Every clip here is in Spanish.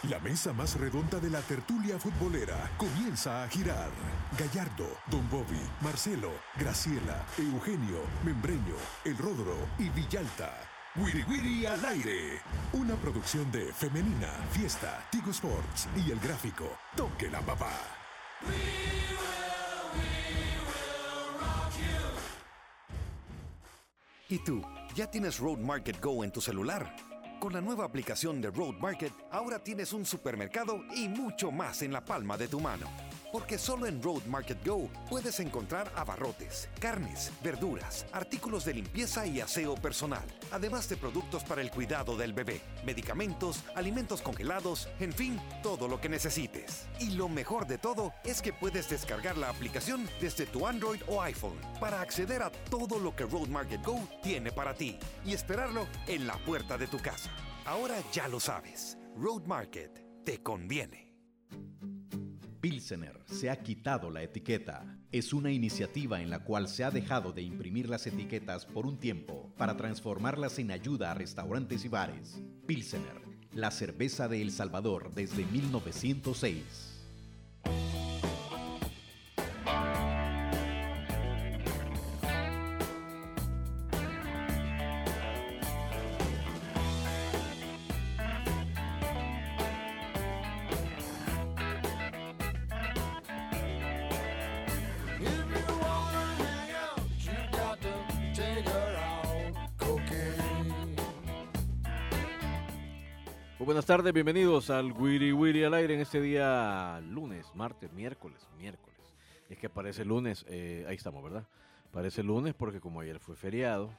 La mesa más redonda de la tertulia futbolera comienza a girar. Gallardo, Don Bobby, Marcelo, Graciela, Eugenio, Membreño, El Rodro y Villalta. Wiri Wiri al aire. Una producción de Femenina, Fiesta, Tigo Sports y El Gráfico. Toque la papá. ¿Y tú, ya tienes Road Market Go en tu celular? Con la nueva aplicación de Road Market, ahora tienes un supermercado y mucho más en la palma de tu mano. Porque solo en Road Market Go puedes encontrar abarrotes, carnes, verduras, artículos de limpieza y aseo personal, además de productos para el cuidado del bebé, medicamentos, alimentos congelados, en fin, todo lo que necesites. Y lo mejor de todo es que puedes descargar la aplicación desde tu Android o iPhone para acceder a todo lo que Road Market Go tiene para ti y esperarlo en la puerta de tu casa. Ahora ya lo sabes, Road Market te conviene. Pilsener se ha quitado la etiqueta. Es una iniciativa en la cual se ha dejado de imprimir las etiquetas por un tiempo para transformarlas en ayuda a restaurantes y bares. Pilsener, la cerveza de El Salvador desde 1906. Buenas tardes, bienvenidos al Wiri Wiri al aire en este día lunes, martes, miércoles. Es que parece lunes, ahí estamos, ¿verdad? Parece lunes porque como ayer fue feriado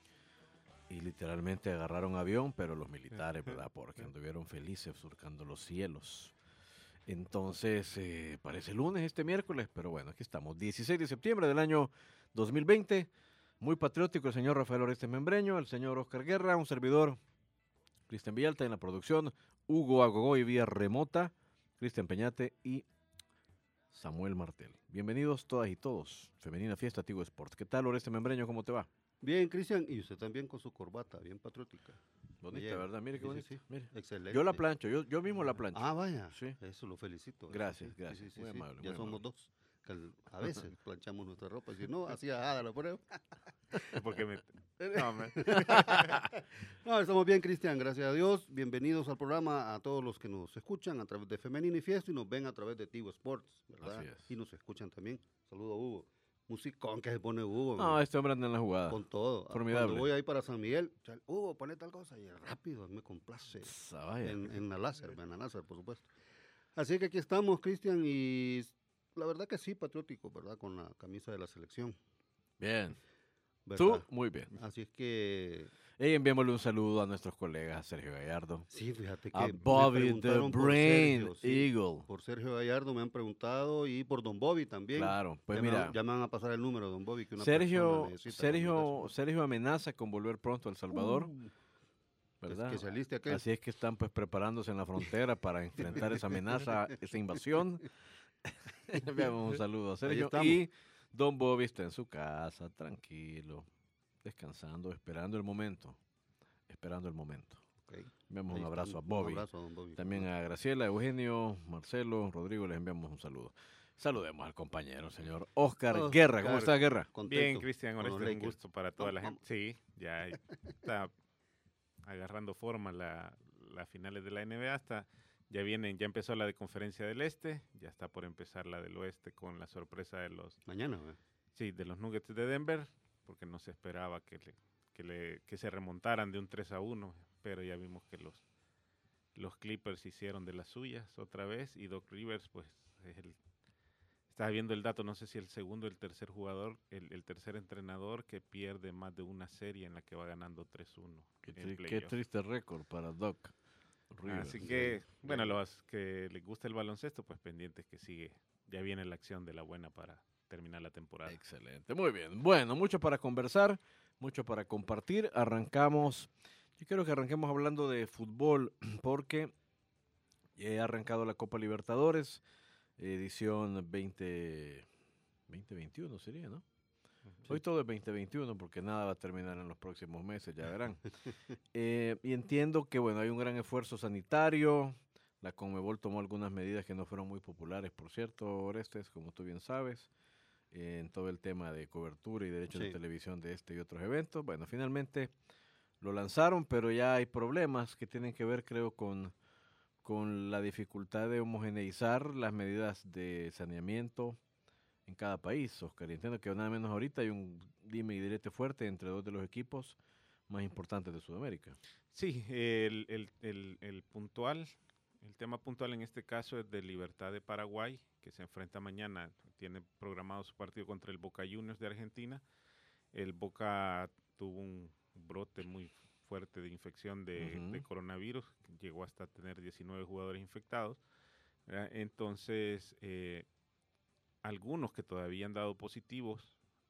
y literalmente agarraron avión, pero los militares, ¿verdad? Porque anduvieron felices surcando los cielos. Entonces, parece lunes este miércoles, pero bueno, aquí estamos, 16 de septiembre del año 2020. Muy patriótico el señor Rafael Orestes Membreño, el señor Oscar Guerra, un servidor Cristian Villalta en la producción, Hugo Agogoy vía remota, Cristian Peñate y Samuel Martel. Bienvenidos todas y todos. Femenina Fiesta, Tigo Sports. ¿Qué tal, Oreste Membreño? ¿Cómo te va? Bien, Cristian, y usted también con su corbata, bien patriótica. Bonita, Bien. ¿verdad? Mire qué Sí, bonita. sí, sí. Mire. Excelente. Yo la plancho, yo mismo la plancho. Ah, vaya. Sí. Eso lo felicito. Gracias, Sí, gracias. sí, Muy sí. amable, Ya muy somos amable. dos. A veces planchamos nuestra ropa, si no, hacía Ada la prueba. Porque me... No, No, estamos bien, Cristian, gracias a Dios. Bienvenidos al programa a todos los que nos escuchan a través de Femenina y Fiesta y nos ven a través de Tigo Sports, ¿verdad? Así es. Y nos escuchan también. Saludo a Hugo. Musicón que se pone Hugo. No, man. este hombre anda en la jugada. Con todo. Formidable. Cuando voy ahí para San Miguel, Hugo, pone tal cosa y rápido, me complace. Vaya. En la láser, por supuesto. Así que aquí estamos, Cristian, y la verdad que sí, patriótico, ¿verdad? Con la camisa de la selección. Bien. ¿Verdad? Tú, muy bien. Así es que, Y enviémosle un saludo a nuestros colegas, a Sergio Gallardo, sí, fíjate que a me Bobby the preguntaron por Brain Sergio, sí, Eagle. por Sergio Gallardo me han preguntado y por Don Bobby también. Claro, pues ya mira. ya me van a pasar el número de Don Bobby que una persona Sergio, necesita Sergio, comunicarse. Sergio amenaza con volver pronto a El Salvador, ¿verdad? Que se aliste aquel. Así es que están pues preparándose en la frontera para enfrentar esa amenaza, esa invasión. Le enviamos un saludo a Sergio. estamos. Y Don Bobby está en su casa, tranquilo, descansando, esperando el momento. Ok. Enviamos Ahí un abrazo a estamos. Bobby. Un abrazo a Don Bobby. También a Graciela, Eugenio, Marcelo, Rodrigo, les enviamos un saludo. Saludemos al compañero, señor Oscar Guerra. ¿Cómo está, Guerra? Contento Bien, Cristian, con los Oreste, un Lakers. gusto para toda la Vamos, gente. Sí, ya está agarrando forma las finales de la NBA. Ya empezó la de Conferencia del Este, ya está por empezar la del Oeste con la sorpresa de Mañana, ¿verdad? de los Nuggets de Denver, porque no se esperaba que se remontaran de un 3-1, pero ya vimos que los Clippers hicieron de las suyas otra vez y Doc Rivers, pues, estaba viendo el dato, no sé si el segundo o el tercer jugador, el tercer entrenador que pierde más de una serie en la que va ganando 3-1. Qué triste récord para Doc Rivers. Así que, bueno, los que les gusta el baloncesto, pues pendientes que sigue. Ya viene la acción de la buena para terminar la temporada. Excelente, muy bien. Bueno, mucho para conversar, mucho para compartir. Yo quiero que arranquemos hablando de fútbol, porque ya ha arrancado la Copa Libertadores, edición 2021 sería, ¿no? Sí. Hoy todo es 2021 porque nada va a terminar en los próximos meses, ya verán. Y entiendo que, bueno, hay un gran esfuerzo sanitario, La Conmebol tomó algunas medidas que no fueron muy populares, por cierto, Orestes, como tú bien sabes, en todo el tema de cobertura y derechos de Sí. televisión de este y otros eventos. Bueno, finalmente lo lanzaron, pero ya hay problemas que tienen que ver, creo, con la dificultad de homogeneizar las medidas de saneamiento en cada país, Oscar. Y entiendo que nada menos ahorita hay un dime y direte fuerte entre dos de los equipos más importantes de Sudamérica. Sí, el puntual, el tema puntual en este caso es de Libertad de Paraguay, que se enfrenta mañana, tiene programado su partido contra el Boca Juniors de Argentina. El Boca tuvo un brote muy fuerte de infección de coronavirus, llegó hasta tener 19 jugadores infectados, ¿verdad? Entonces, algunos que todavía han dado positivos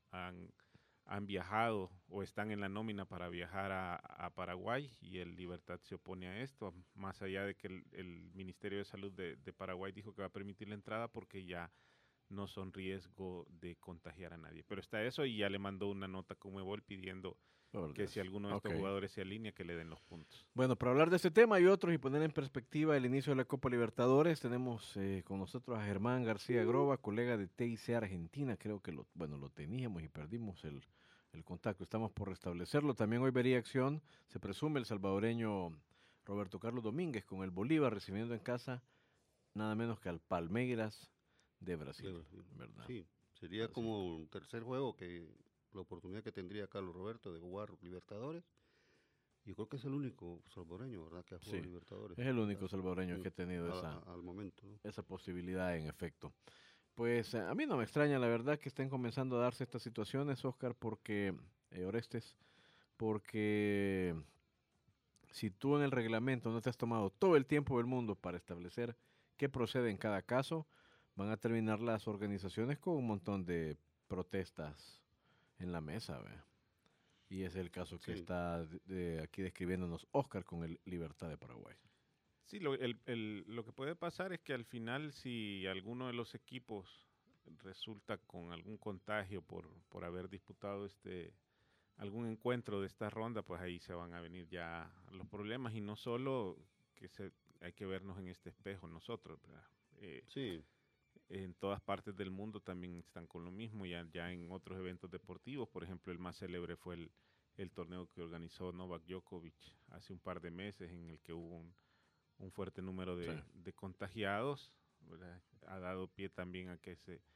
han viajado o están en la nómina para viajar a Paraguay, y el Libertad se opone a esto, más allá de que el Ministerio de Salud de Paraguay dijo que va a permitir la entrada porque ya no son riesgo de contagiar a nadie. Pero está eso, y ya le mandó una nota a Conmebol pidiendo que si alguno de estos jugadores se alinea, que le den los puntos. Bueno, para hablar de este tema y otros y poner en perspectiva el inicio de la Copa Libertadores, tenemos con nosotros a Germán García Groba, colega de TIC Argentina. Creo que lo teníamos y perdimos el contacto. Estamos por restablecerlo. También hoy vería acción, se presume, el salvadoreño Roberto Carlos Domínguez con el Bolívar recibiendo en casa nada menos que al Palmeiras de Brasil, ¿verdad? Sí, sería Así. como un tercer juego, que la oportunidad que tendría Carlos Roberto de jugar Libertadores. Yo creo que es el único salvadoreño, ¿verdad?, que ha jugado Sí, Libertadores. es el único salvadoreño que ha tenido al momento, ¿no? esa posibilidad en efecto. Pues a mí no me extraña, la verdad, que estén comenzando a darse estas situaciones, Oscar, porque, Orestes, porque si tú en el reglamento no te has tomado todo el tiempo del mundo para establecer qué procede en cada caso, van a terminar las organizaciones con un montón de protestas en la mesa, ¿ve? Y ese es el caso que Sí. está aquí describiéndonos Oscar con el Libertad de Paraguay. Sí, lo que puede pasar es que al final, si alguno de los equipos resulta con algún contagio por haber disputado algún encuentro de esta ronda, pues ahí se van a venir ya los problemas, y no solo hay que vernos en este espejo nosotros, ¿verdad? Sí, En todas partes del mundo también están con lo mismo, ya en otros eventos deportivos. Por ejemplo, el más célebre fue el torneo que organizó Novak Djokovic hace un par de meses, en el que hubo un fuerte número de contagiados, ¿verdad? Ha dado pie también a que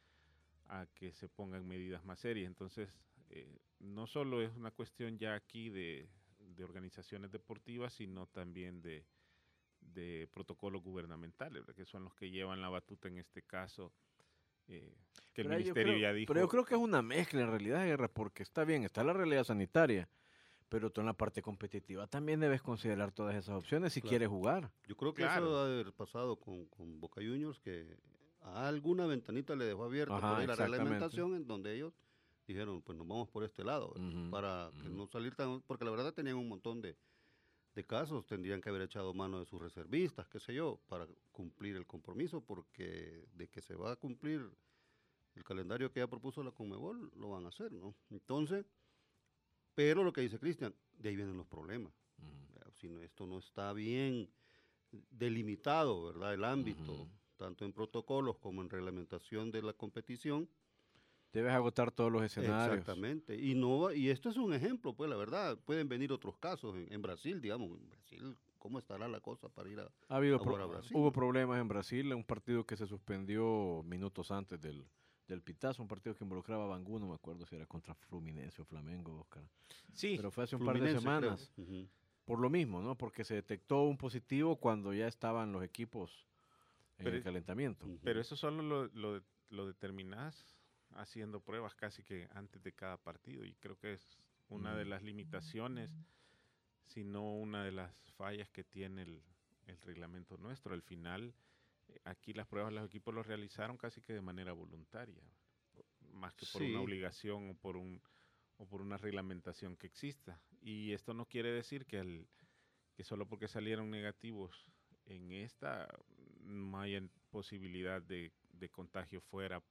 se pongan medidas más serias. Entonces, no solo es una cuestión ya aquí de organizaciones deportivas, sino también de protocolos gubernamentales, ¿verdad?, que son los que llevan la batuta en este caso, que el ministerio ya dijo. Pero yo creo que es una mezcla en realidad, Guerra, porque está bien, está la realidad sanitaria, pero tú en la parte competitiva también debes considerar todas esas opciones si Claro. quieres jugar. yo creo que Claro. eso debe haber pasado con Boca Juniors, que a alguna ventanita le dejó abierta Ajá, por ahí la exactamente. reglamentación, en donde ellos dijeron, pues nos vamos por este lado, Ujú, para que no salir tan, porque la verdad tenían un montón de casos, tendrían que haber echado mano de sus reservistas, qué sé yo, para cumplir el compromiso, porque de que se va a cumplir el calendario que ya propuso la Conmebol, lo van a hacer, ¿no? Entonces, pero lo que dice Cristian, de ahí vienen los problemas. ujú, Si esto no está bien delimitado, ¿verdad? El ámbito, ujú. tanto en protocolos como en reglamentación de la competición. Debes agotar todos los escenarios. Exactamente. Y esto es un ejemplo, pues la verdad, pueden venir otros casos en Brasil, digamos, en Brasil, ¿cómo estará la cosa para ir a jugar a Brasil? Hubo problemas en Brasil, un partido que se suspendió minutos antes del pitazo, un partido que involucraba a Bangú, no me acuerdo si era contra Fluminense o Flamengo, Oscar. Sí, Pero fue hace un par de Fluminense, creo. semanas. Ujú. Por lo mismo, ¿no? Porque se detectó un positivo cuando ya estaban los equipos en Pero- el calentamiento. Ujú. pero eso solo lo determinás haciendo pruebas casi que antes de cada partido, y creo que es una de las limitaciones, si no una de las fallas que tiene el reglamento nuestro. Al final, aquí las pruebas los equipos los realizaron casi que de manera voluntaria, más que por una Sí. obligación o por una reglamentación que exista. Y esto no quiere decir que solo porque salieron negativos en esta no haya posibilidad de contagio fuera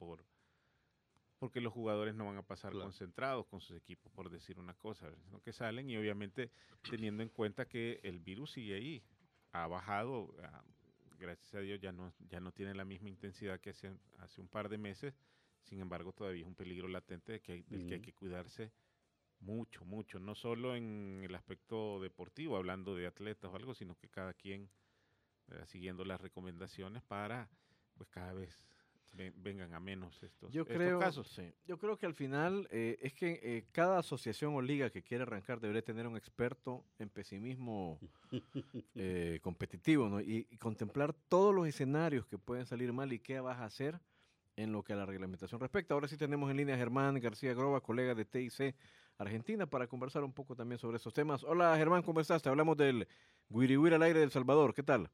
porque los jugadores no van a pasar Claro. concentrados con sus equipos, por decir una cosa, ¿verdad?, sino que salen, y obviamente teniendo en cuenta que el virus sigue ahí, ha bajado gracias a Dios ya no tiene la misma intensidad que hace un par de meses. Sin embargo, todavía es un peligro latente del que hay que cuidarse mucho, mucho, no solo en el aspecto deportivo, hablando de atletas o algo, sino que cada quien siguiendo las recomendaciones para pues cada vez vengan a menos estos casos. Sí, yo creo que al final es que cada asociación o liga que quiere arrancar debería tener un experto en pesimismo competitivo, ¿no? Y contemplar todos los escenarios que pueden salir mal y qué vas a hacer en lo que a la reglamentación respecta. Ahora sí tenemos en línea a Germán García Groba, colega de TIC Argentina, para conversar un poco también sobre estos temas. Hola Germán, ¿cómo estás? Te hablamos del Guiri Guiri al aire del Salvador. ¿Qué tal?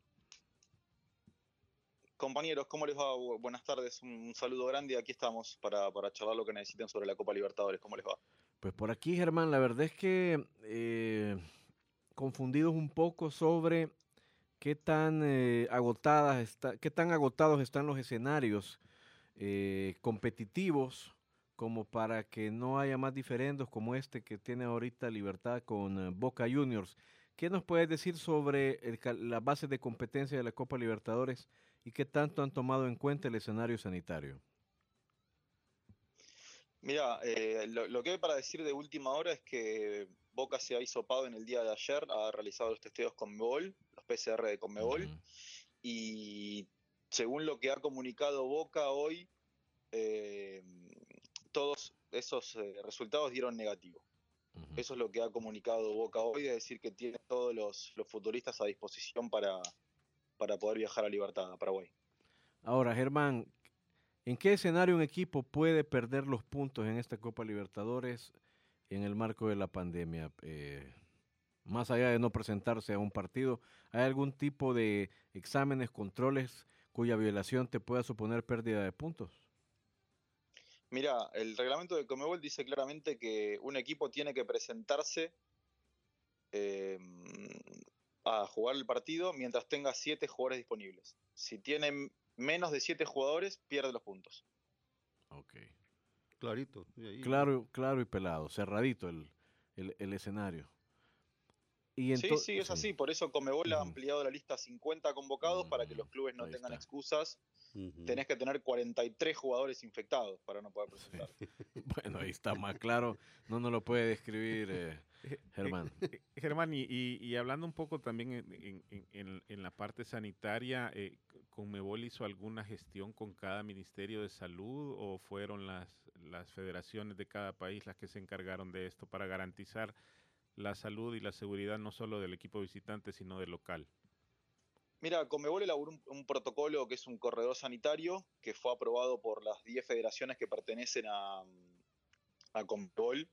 Compañeros, ¿cómo les va? Buenas tardes, un saludo grande. Aquí estamos para charlar lo que necesiten sobre la Copa Libertadores. ¿Cómo les va? Pues por aquí, Germán, la verdad es que confundidos un poco sobre qué tan qué tan agotados están los escenarios competitivos como para que no haya más diferendos como este que tiene ahorita Libertad con Boca Juniors. ¿Qué nos puedes decir sobre las bases de competencia de la Copa Libertadores y qué tanto han tomado en cuenta el escenario sanitario? Mira, lo que hay para decir de última hora es que Boca se ha hisopado en el día de ayer, ha realizado los testeos Conmebol, los PCR de Conmebol, y según lo que ha comunicado Boca hoy, todos esos resultados dieron negativo. Eso es lo que ha comunicado Boca hoy, es decir, que tiene todos los futbolistas a disposición para poder viajar a Libertad, a Paraguay. Ahora, Germán, ¿en qué escenario un equipo puede perder los puntos en esta Copa Libertadores en el marco de la pandemia? Más allá de no presentarse a un partido, ¿hay algún tipo de exámenes, controles cuya violación te pueda suponer pérdida de puntos? Mira, el reglamento de Conmebol dice claramente que un equipo tiene que presentarse a jugar el partido mientras tenga 7 jugadores disponibles. Si tiene menos de 7 jugadores, pierde los puntos. Ok. Clarito. Claro y pelado, cerradito el escenario. Y sí, es así. Por eso Conmebol ha ampliado la lista a 50 convocados para que los clubes no tengan excusas. Tenés que tener 43 jugadores infectados para no poder presentar. Bueno, ahí está más claro. No nos lo puede describir Germán. Germán, y hablando un poco también en la parte sanitaria, ¿Conmebol hizo alguna gestión con cada Ministerio de Salud o fueron las federaciones de cada país las que se encargaron de esto para garantizar la salud y la seguridad no solo del equipo visitante, sino del local? Mira, Conmebol elaboró un protocolo que es un corredor sanitario que fue aprobado por las 10 federaciones que pertenecen a Conmebol.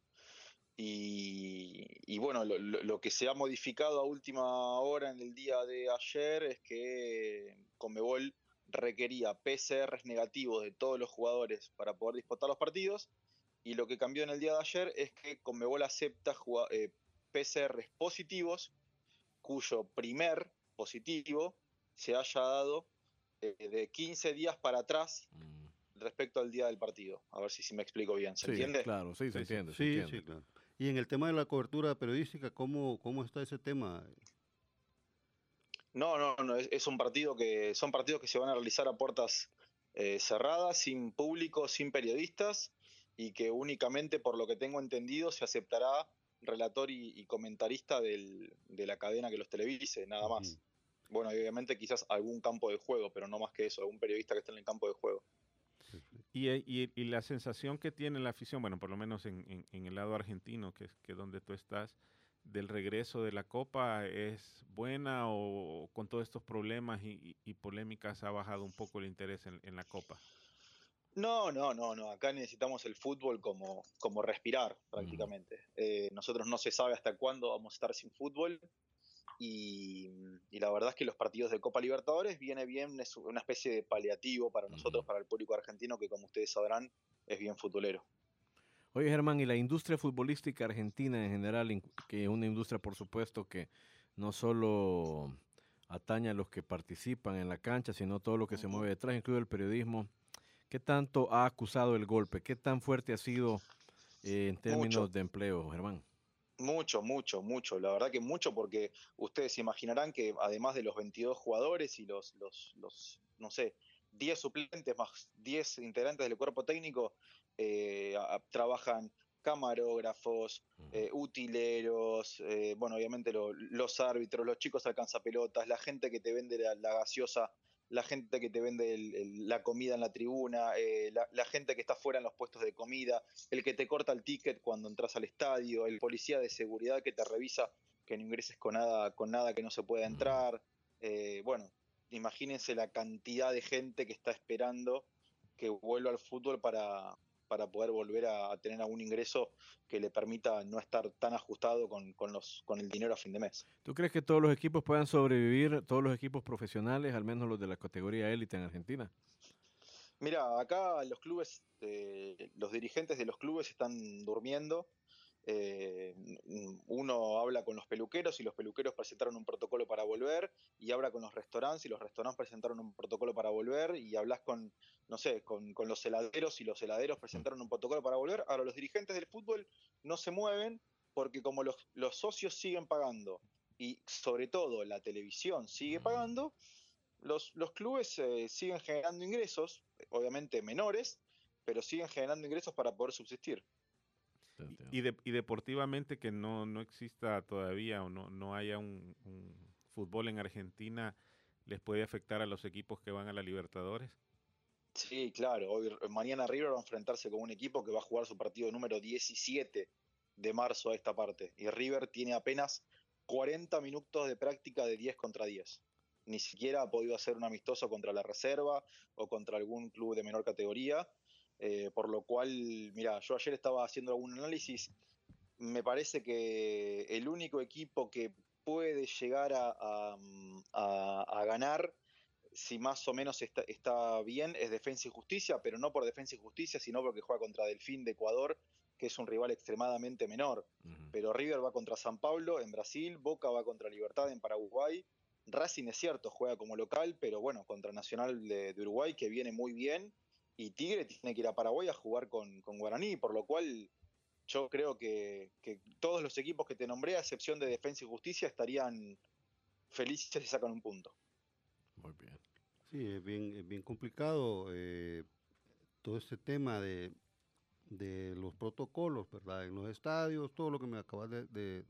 Y bueno, lo que se ha modificado a última hora en el día de ayer es que Conmebol requería PCRs negativos de todos los jugadores para poder disputar los partidos, y lo que cambió en el día de ayer es que Conmebol acepta PCRs positivos cuyo primer positivo se haya dado de 15 días para atrás respecto al día del partido. A ver si me explico bien. ¿Se entiende? Claro, sí, se entiende. Sí, claro. Y en el tema de la cobertura periodística, ¿cómo está ese tema? No, son partidos que se van a realizar a puertas cerradas, sin público, sin periodistas, y que únicamente, por lo que tengo entendido, se aceptará relator y comentarista de la cadena que los televise, nada más. Bueno, obviamente quizás algún campo de juego, pero no más que eso, algún periodista que esté en el campo de juego. Y la sensación que tiene la afición, bueno, por lo menos en el lado argentino, que es donde tú estás, del regreso de la Copa, ¿es buena o con todos estos problemas y polémicas ha bajado un poco el interés en la Copa? No. Acá necesitamos el fútbol como respirar, prácticamente. Nosotros no se sabe hasta cuándo vamos a estar sin fútbol. Y la verdad es que los partidos de Copa Libertadores viene bien, es una especie de paliativo para nosotros, para el público argentino, que como ustedes sabrán, es bien futbolero. Oye, Germán, y la industria futbolística argentina en general, que es una industria, por supuesto, que no solo atañe a los que participan en la cancha, sino todo lo que se mueve detrás, incluido el periodismo, ¿qué tanto ha acusado el golpe? ¿Qué tan fuerte ha sido en términos de empleo, Germán? Mucho, mucho, mucho. La verdad que mucho porque ustedes se imaginarán que además de los 22 jugadores y no sé, 10 suplentes más 10 integrantes del cuerpo técnico, trabajan camarógrafos, utileros, bueno, obviamente los árbitros, los chicos alcanzapelotas, la gente que te vende la gaseosa, la gente que te vende la comida en la tribuna, la gente que está fuera en los puestos de comida, el que te corta el ticket cuando entras al estadio, el policía de seguridad que te revisa que no ingreses con nada que no se pueda entrar. Bueno, imagínense la cantidad de gente que está esperando que vuelva al fútbol para poder volver a tener algún ingreso que le permita no estar tan ajustado con el dinero a fin de mes. ¿Tú crees que todos los equipos puedan sobrevivir, todos los equipos profesionales, al menos los de la categoría élite en Argentina? Mira, acá los clubes, los dirigentes de los clubes están durmiendo. Uno habla con los peluqueros y los peluqueros presentaron un protocolo para volver, y habla con los restaurantes y los restaurantes presentaron un protocolo para volver, y hablas con, no sé, con los heladeros y los heladeros presentaron un protocolo para volver. Ahora los dirigentes del fútbol no se mueven porque como los socios siguen pagando y sobre todo la televisión sigue pagando, los clubes siguen generando ingresos, obviamente menores, pero siguen generando ingresos para poder subsistir. Y deportivamente que no exista todavía o no haya un fútbol en Argentina, ¿les puede afectar a los equipos que van a la Libertadores? Sí, claro. Mañana River va a enfrentarse con un equipo que va a jugar su partido número 17 de marzo a esta parte. Y River tiene apenas 40 minutos de práctica de 10 contra 10. Ni siquiera ha podido hacer un amistoso contra la Reserva o contra algún club de menor categoría. Por lo cual, mira, yo ayer estaba haciendo algún análisis. Me parece que el único equipo que puede llegar a ganar, si más o menos está bien, es Defensa y Justicia, pero no por Defensa y Justicia, sino porque juega contra Delfín de Ecuador, que es un rival extremadamente menor. Pero River va contra San Pablo en Brasil, Boca va contra Libertad en Paraguay, Racing es cierto, juega como local, pero bueno, contra Nacional de Uruguay, que viene muy bien, y Tigre tiene que ir a Paraguay a jugar con Guaraní, por lo cual yo creo que todos los equipos que te nombré, a excepción de Defensa y Justicia, estarían felices si sacan un punto. Muy bien. Sí, es bien complicado todo este tema de los protocolos, ¿verdad? En los estadios, todo lo que me acabas de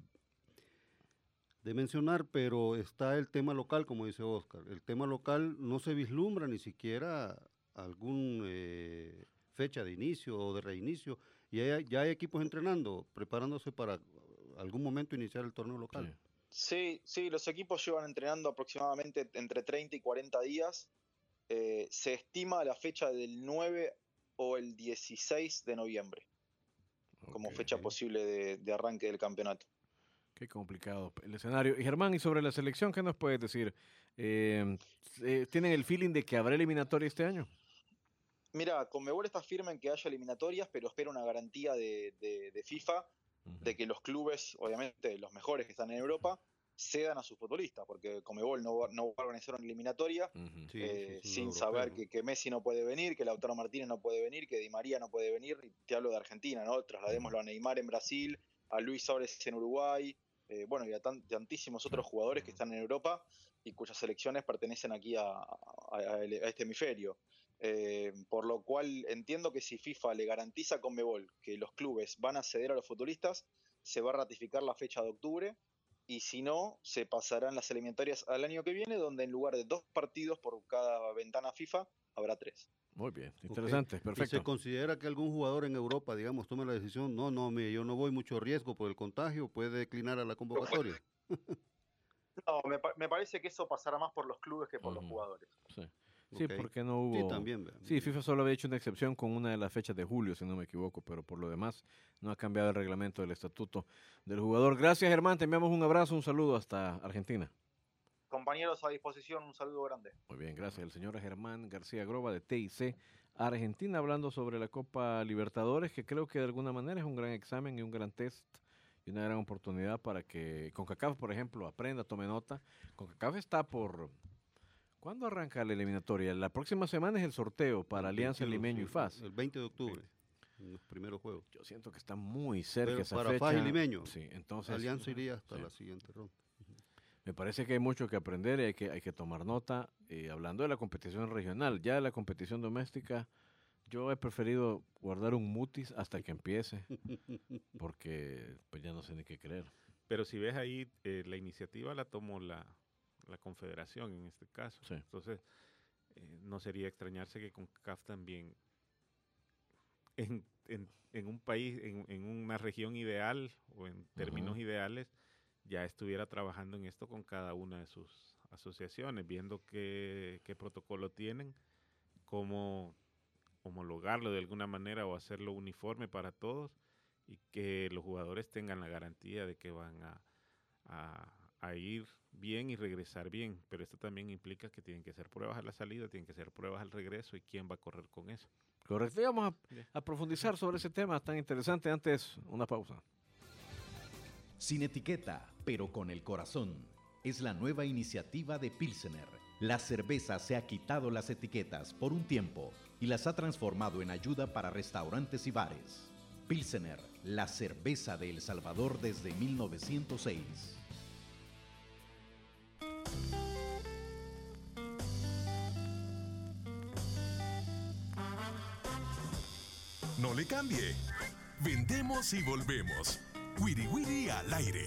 mencionar, pero está el tema local, como dice Oscar. El tema local no se vislumbra ni siquiera algún fecha de inicio o de reinicio. Y ya hay equipos entrenando, preparándose para algún momento iniciar el torneo local. Sí, los equipos llevan entrenando aproximadamente entre 30 y 40 días. Se estima la fecha del 9 o el 16 de noviembre como fecha posible de arranque del campeonato. Qué complicado el escenario. Y Germán, y sobre la selección, ¿qué nos puedes decir? ¿Tienen el feeling de que habrá eliminatoria este año? Mira, Conmebol está firme en que haya eliminatorias, pero espera una garantía de FIFA de que los clubes, obviamente los mejores que están en Europa, cedan a sus futbolistas, porque Conmebol no va a organizar una eliminatoria sin saber que Messi no puede venir, que Lautaro Martínez no puede venir, que Di María no puede venir. Y te hablo de Argentina, ¿no? Trasladémoslo a Neymar en Brasil, a Luis Suárez en Uruguay, bueno, y a tantísimos otros jugadores que están en Europa y cuyas selecciones pertenecen aquí a este hemisferio. Por lo cual entiendo que si FIFA le garantiza a Conmebol que los clubes van a ceder a los futbolistas, se va a ratificar la fecha de octubre, y si no, se pasarán las eliminatorias al año que viene, donde en lugar de 2 partidos por cada ventana FIFA, habrá 3. Muy bien, interesante, perfecto. ¿Y se considera que algún jugador en Europa, digamos, tome la decisión, yo no voy mucho riesgo por el contagio, puede declinar a la convocatoria? No, me parece que eso pasará más por los clubes que por los jugadores. Sí, porque no hubo... Sí, también. Sí, FIFA solo había hecho una excepción con una de las fechas de julio, si no me equivoco, pero por lo demás no ha cambiado el reglamento del estatuto del jugador. Gracias, Germán, te enviamos un abrazo, un saludo hasta Argentina. Compañeros, a disposición, un saludo grande. Muy bien, gracias. El señor Germán García Groba de TIC Argentina, hablando sobre la Copa Libertadores, que creo que de alguna manera es un gran examen y un gran test y una gran oportunidad para que CONCACAF, por ejemplo, aprenda, tome nota. CONCACAF está por... ¿Cuándo arranca la eliminatoria? La próxima semana es el sorteo para Alianza Limeño y FAS. El 20 de octubre. en los primeros juegos. Yo siento que está muy cerca Pero esa para fecha. Faja y Limeño, Sí, entonces Alianza iría hasta sí. la siguiente ronda. Me parece que hay mucho que aprender y hay que tomar nota. Hablando de la competición regional, ya de la competición doméstica, yo he preferido guardar un mutis hasta que empiece, porque pues ya no sé ni qué creer. Pero si ves ahí, la iniciativa la tomó la Confederación en este caso. Sí. Entonces, no sería extrañarse que CONCACAF también en un país, en una región ideal o en términos ideales, ya estuviera trabajando en esto con cada una de sus asociaciones, viendo qué protocolo tienen, cómo homologarlo de alguna manera o hacerlo uniforme para todos y que los jugadores tengan la garantía de que van a ir bien y regresar bien. Pero esto también implica que tienen que hacer pruebas a la salida, tienen que hacer pruebas al regreso y quién va a correr con eso. Correcto, y vamos a profundizar sobre ese tema tan interesante. Antes, una pausa. Sin etiqueta, pero con el corazón. Es la nueva iniciativa de Pilsener. La cerveza se ha quitado las etiquetas por un tiempo y las ha transformado en ayuda para restaurantes y bares. Pilsener, la cerveza de El Salvador desde 1906. No le cambie. Vendemos y volvemos. Wiri Wiri al aire.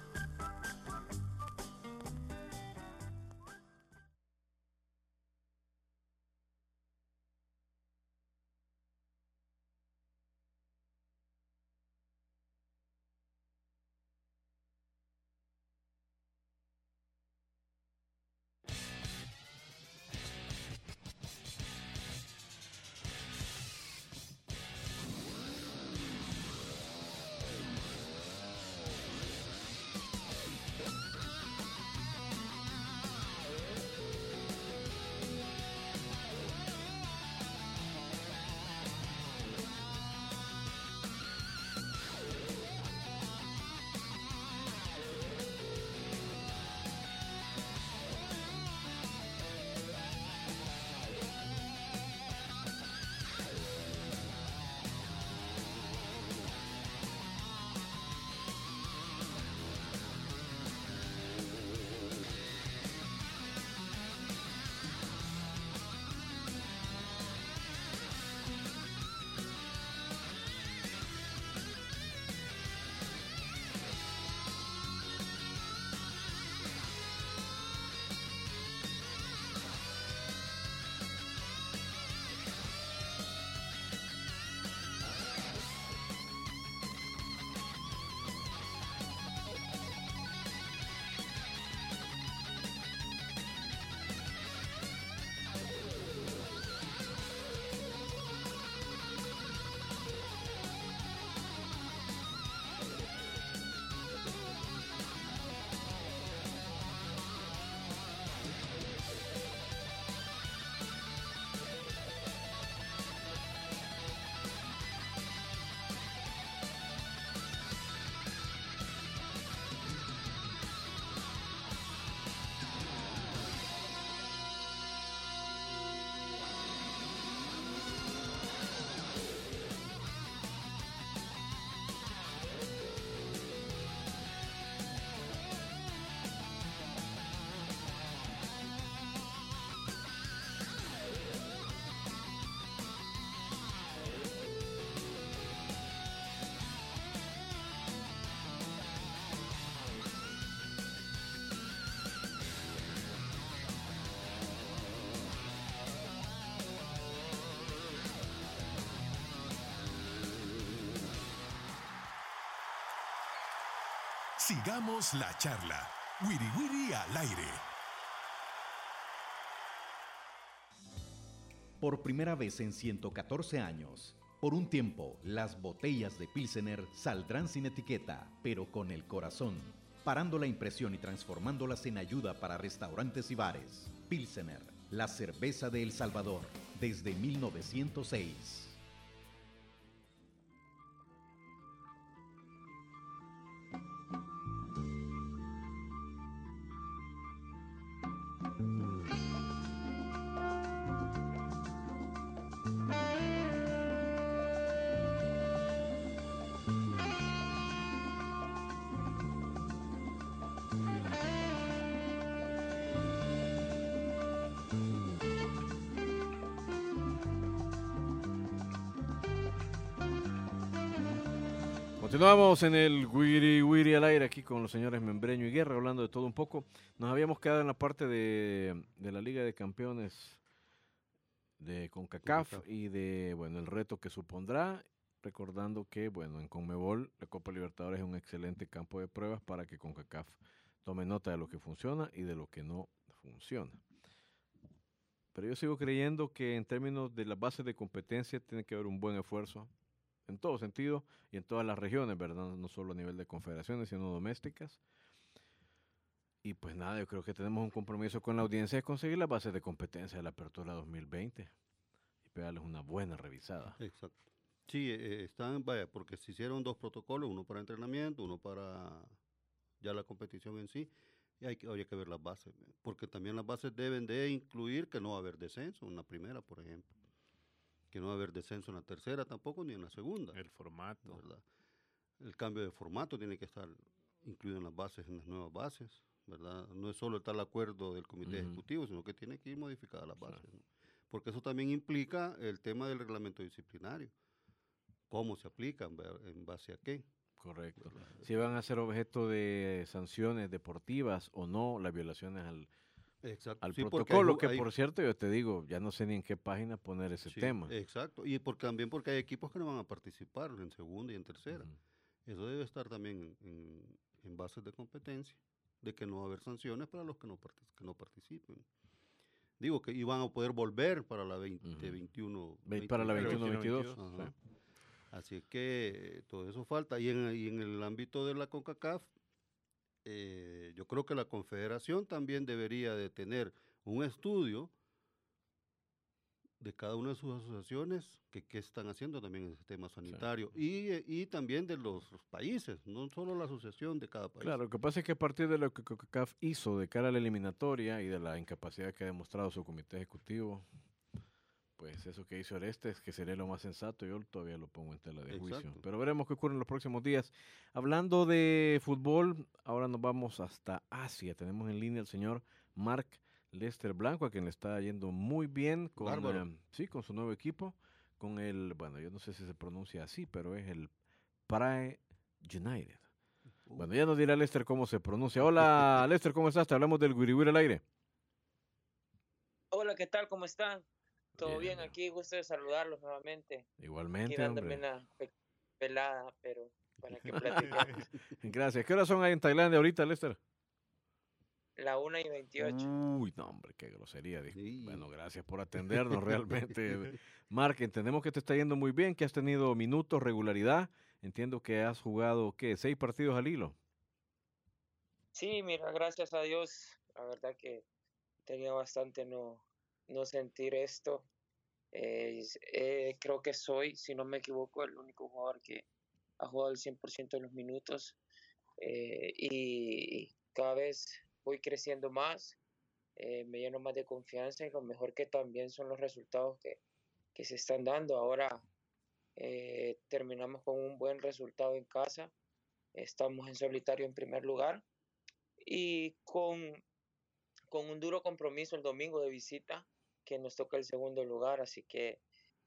Sigamos la charla. Wiri Wiri al aire. Por primera vez en 114 años, por un tiempo, las botellas de Pilsener saldrán sin etiqueta, pero con el corazón, parando la impresión y transformándolas en ayuda para restaurantes y bares. Pilsener, la cerveza de El Salvador, desde 1906. Continuamos en el Wiri Wiri al aire aquí con los señores Membreño y Guerra, hablando de todo un poco. Nos habíamos quedado en la parte de la Liga de Campeones de CONCACAF y de, bueno, el reto que supondrá, recordando que, bueno, en CONMEBOL la Copa Libertadores es un excelente campo de pruebas para que CONCACAF tome nota de lo que funciona y de lo que no funciona. Pero yo sigo creyendo que en términos de las bases de competencia tiene que haber un buen esfuerzo en todo sentido y en todas las regiones, ¿verdad? No solo a nivel de confederaciones, sino domésticas. Y pues nada, yo creo que tenemos un compromiso con la audiencia de conseguir las bases de competencia de la Apertura 2020 y pegarles una buena revisada. Exacto. Sí, están, vaya, porque se hicieron 2 protocolos, uno para entrenamiento, uno para ya la competición en sí, y habría que ver las bases, porque también las bases deben de incluir que no va a haber descenso en la primera, por ejemplo, que no va a haber descenso en la tercera tampoco, ni en la segunda. El formato. ¿Verdad? El cambio de formato tiene que estar incluido en las bases, en las nuevas bases, ¿verdad? No es solo tal acuerdo del comité ejecutivo, sino que tiene que ir modificada las bases, ¿no? Porque eso también implica el tema del reglamento disciplinario, cómo se aplica, en base a qué. Correcto. Si van a ser objeto de sanciones deportivas o no las violaciones al Sí, protocolo, que por cierto yo te digo, ya no sé ni en qué página poner ese tema. Exacto, y también porque hay equipos que no van a participar en segunda y en tercera. Eso debe estar también en bases de competencia, de que no va a haber sanciones para los que no participen. Digo que iban a poder volver para la 2021. Para la 21-22. Sí. Así que todo eso falta. Y en el ámbito de la CONCACAF, yo creo que la Confederación también debería de tener un estudio de cada una de sus asociaciones qué están haciendo también en el sistema sanitario y también de los países, no solo la asociación de cada país. Claro, lo que pasa es que a partir de lo que CONCACAF hizo de cara a la eliminatoria y de la incapacidad que ha demostrado su comité ejecutivo, pues eso que hizo Orestes, que sería lo más sensato, yo todavía lo pongo en tela de juicio. Pero veremos qué ocurre en los próximos días. Hablando de fútbol, ahora nos vamos hasta Asia. Tenemos en línea al señor Mark Lester Blanco, a quien le está yendo muy bien con su nuevo equipo, con bueno, yo no sé si se pronuncia así, pero es el Prae United. Bueno, ya nos dirá Lester cómo se pronuncia. Hola, Lester, ¿cómo estás? Te hablamos del Wiri Wiri al aire. Hola, ¿qué tal? ¿Cómo están? Todo bien, aquí, gusto de saludarlos nuevamente. Igualmente, aquí hombre. Una pelada, pero para que platiquemos. Gracias. ¿Qué horas son ahí en Tailandia ahorita, Lester? La 1:28. Uy, no, hombre, qué grosería. Sí. Bueno, gracias por atendernos realmente. Mark, entendemos que te está yendo muy bien, que has tenido minutos, regularidad. Entiendo que has jugado, 6 partidos al hilo. Sí, mira, gracias a Dios. La verdad que tenía bastante no sentir esto. Creo que soy, si no me equivoco, el único jugador que ha jugado el 100% de los minutos. Y cada vez voy creciendo más, me lleno más de confianza y lo mejor que también son los resultados que se están dando. Ahora terminamos con un buen resultado en casa, estamos en solitario en primer lugar y con un duro compromiso el domingo de visita que nos toca el segundo lugar, así que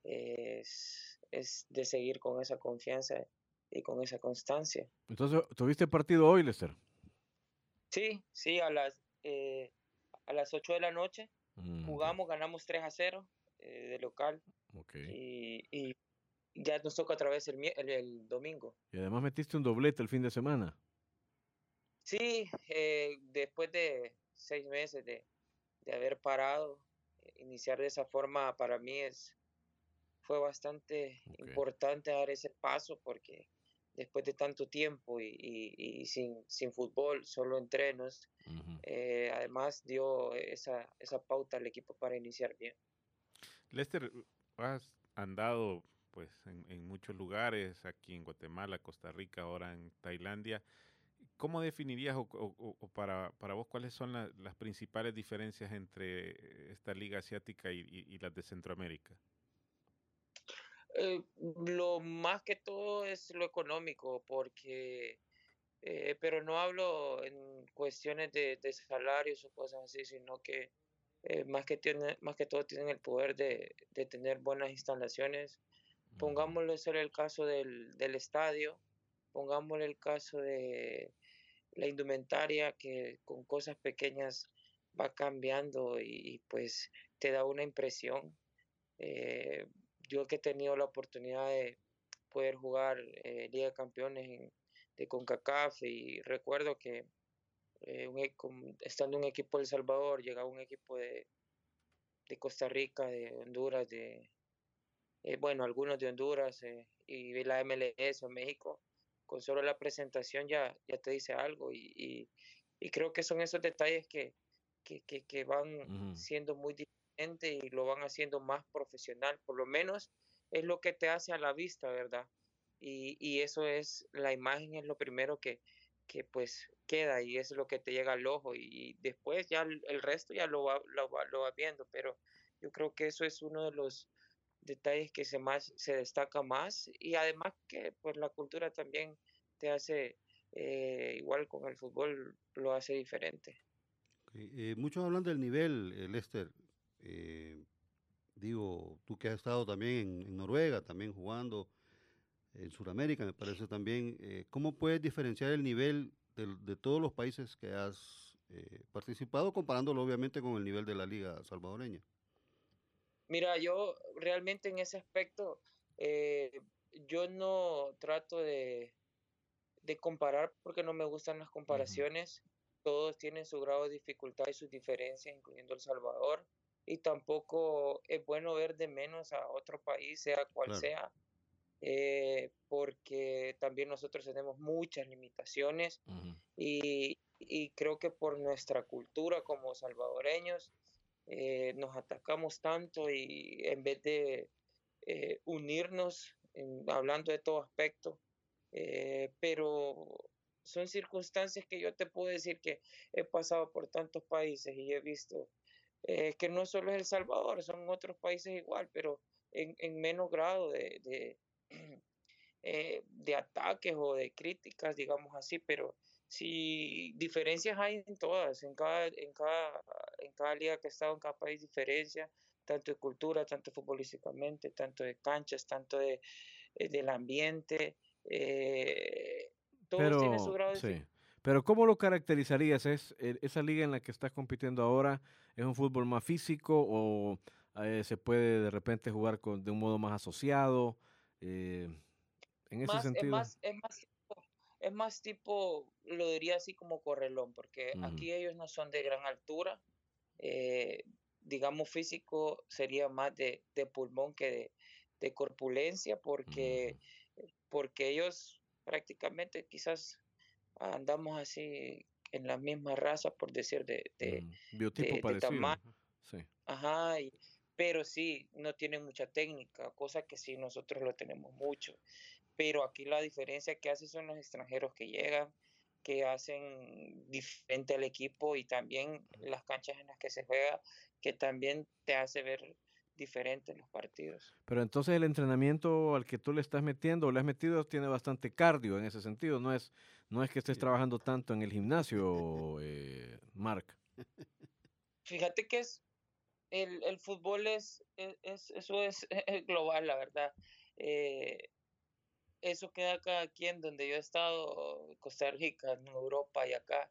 es de seguir con esa confianza y con esa constancia. Entonces, ¿tuviste partido hoy, Lester? Sí, a las 8 de la noche jugamos, ganamos 3-0 de local. Okay. Y ya nos toca otra vez el domingo. Y además metiste un doblete el fin de semana. Sí, después de 6 meses de haber parado, iniciar de esa forma para mí fue bastante importante dar ese paso, porque después de tanto tiempo y sin fútbol, solo entrenos, además dio esa pauta al equipo para iniciar bien. Lester, has andado pues en muchos lugares, aquí en Guatemala, Costa Rica, ahora en Tailandia. ¿Cómo definirías o para vos cuáles son las principales diferencias entre esta liga asiática y las de Centroamérica? Lo más que todo es lo económico, porque pero no hablo en cuestiones de salarios o cosas así, sino que más que todo tienen el poder de tener buenas instalaciones. Pongámoslo solo el caso del estadio, pongámosle el caso de la indumentaria, que con cosas pequeñas va cambiando y pues te da una impresión. Eh, yo que he tenido la oportunidad de poder jugar Liga de Campeones de CONCACAF, y recuerdo que estando un equipo de El Salvador, llegaba un equipo de Costa Rica, de Honduras, bueno, algunos de Honduras, y de la MLS o México, con solo la presentación ya te dice algo, y creo que son esos detalles que van siendo muy diferentes y lo van haciendo más profesional, por lo menos es lo que te hace a la vista, ¿verdad? Y eso es, la imagen es lo primero que pues queda, y es lo que te llega al ojo, y después ya el resto ya lo va viendo, pero yo creo que eso es uno de los detalles que se destaca más, y además que pues la cultura también te hace, igual con el fútbol, lo hace diferente. Muchos hablan del nivel, Lester. Eh, Digo, tú que has estado también en Noruega, también jugando en Sudamérica, me parece también. ¿Cómo puedes diferenciar el nivel de todos los países que has participado, comparándolo obviamente con el nivel de la liga salvadoreña? Mira, yo realmente en ese aspecto, eh, yo no trato de comparar, porque no me gustan las comparaciones. Todos tienen su grado de dificultad y sus diferencias, incluyendo El Salvador, y tampoco es bueno ver de menos a otro país, sea cual Claro. sea, porque también nosotros tenemos muchas limitaciones, y creo que por nuestra cultura como salvadoreños, nos atacamos tanto, y en vez de unirnos hablando de todo aspecto, pero son circunstancias que yo te puedo decir que he pasado por tantos países y he visto, que no solo es El Salvador, son otros países igual, pero en menos grado de ataques o de críticas, digamos así, pero sí, diferencias hay en todas, en cada liga que he estado, en cada país, diferencia, tanto de cultura, tanto futbolísticamente, tanto de canchas, tanto del ambiente, todos tienen su Pero, grado de sí. dificultad. Pero ¿cómo lo caracterizarías? ¿Esa liga en la que estás compitiendo ahora es un fútbol más físico o se puede de repente jugar de un modo más asociado? Eh, en ese Más, sentido. es más tipo, lo diría así como correlón, porque Ujú, aquí ellos no son de gran altura, eh, digamos físico sería más de pulmón que de corpulencia, ujú, porque ellos prácticamente quizás andamos así en la misma raza, por decir, Biotipo de tamaño, parecido. Sí. ajá, pero sí, no tienen mucha técnica, cosa que sí nosotros lo tenemos mucho. Pero aquí la diferencia que hace son los extranjeros que llegan, que hacen diferente al equipo, y también las canchas en las que se juega, que también te hace ver diferente los partidos. Pero entonces el entrenamiento al que tú le estás metiendo o le has metido tiene bastante cardio en ese sentido. No es que estés Sí. trabajando tanto en el gimnasio, Mark. Fíjate que el fútbol eso es global, la verdad. Eh, Eso queda cada quien, donde yo he estado, Costa Rica, en Europa y acá.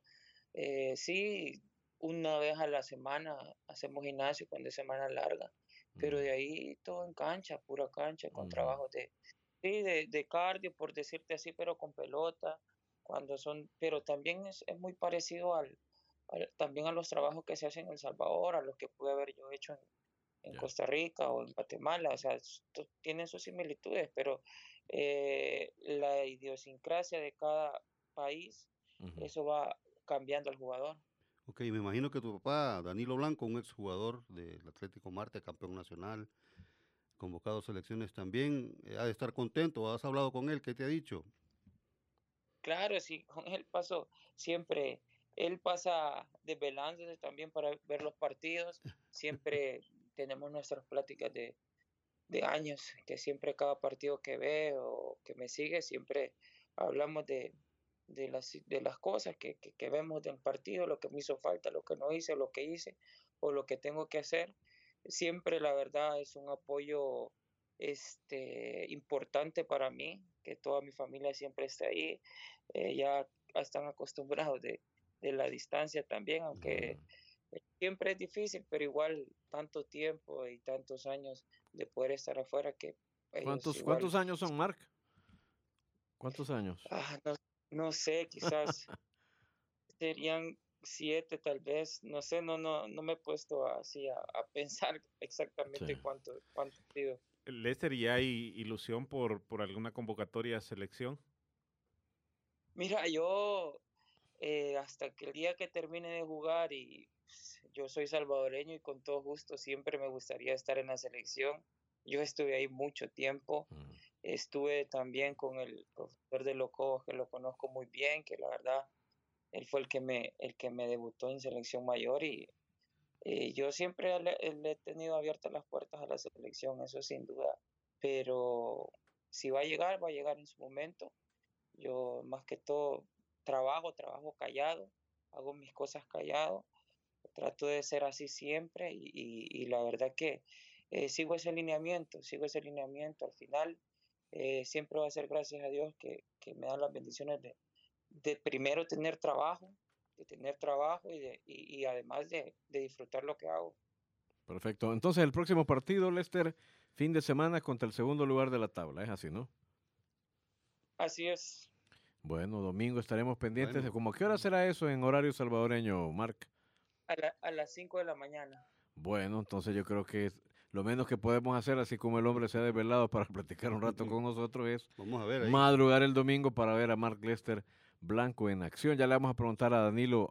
Sí, una vez a la semana hacemos gimnasio cuando es semana larga, pero de Mm, ahí todo en cancha, pura cancha, con ujú. trabajos sí, de cardio, por decirte así, pero con pelota, pero también es muy parecido también a los trabajos que se hacen en El Salvador, a los que pude haber yo hecho en Ya. Costa Rica o en Guatemala, o sea, tienen sus similitudes, pero la idiosincrasia de cada país, Ujú. eso va cambiando al jugador. Ok, me imagino que tu papá, Danilo Blanco, un exjugador del Atlético Marte, campeón nacional, convocado a selecciones también, ha de estar contento. ¿Has hablado con él? ¿Qué te ha dicho? Claro, sí, con él paso siempre, él pasa desvelándose también para ver los partidos, siempre tenemos nuestras pláticas de años, que siempre cada partido que ve o que me sigue, siempre hablamos de las cosas que vemos del partido, lo que me hizo falta, lo que no hice, lo que hice o lo que tengo que hacer. Siempre la verdad es un apoyo importante para mí, que toda mi familia siempre esté ahí. Ya están acostumbrados de la distancia también, aunque siempre es difícil, pero igual tanto tiempo y tantos años de poder estar afuera que ellos igual. ¿Cuántos años son, Mark? ¿Cuántos años? No sé, quizás serían 7 tal vez, no sé, no me he puesto así a pensar exactamente Sí. cuánto ha sido. Lester, ¿ya hay ilusión por alguna convocatoria a selección? Mira, yo hasta que el día que termine de jugar, y yo soy salvadoreño y con todo gusto siempre me gustaría estar en la selección. Yo estuve ahí mucho tiempo, estuve también con el profesor de Locobos, que lo conozco muy bien, que la verdad, él fue el que me debutó en selección mayor, y yo siempre le he tenido abiertas las puertas a la selección, eso sin duda, pero si va a llegar en su momento. Yo más que todo trabajo callado, hago mis cosas callado, trato de ser así siempre, y la verdad que sigo ese lineamiento, al final siempre va a ser gracias a Dios que me dan las bendiciones de primero tener trabajo, y además de disfrutar lo que hago. Perfecto. Entonces, el próximo partido, Lester, fin de semana contra el segundo lugar de la tabla. Es así, ¿no? Así es. Bueno, domingo estaremos pendientes. Bueno. De ¿cómo qué hora será eso en horario salvadoreño, Mark? A las 5 de la mañana. Bueno, entonces yo creo que lo menos que podemos hacer, así como el hombre se ha desvelado para platicar un rato con nosotros, es Vamos a ver ahí. madrugar el domingo para ver a Mark Lester Blanco en acción. Ya le vamos a preguntar a Danilo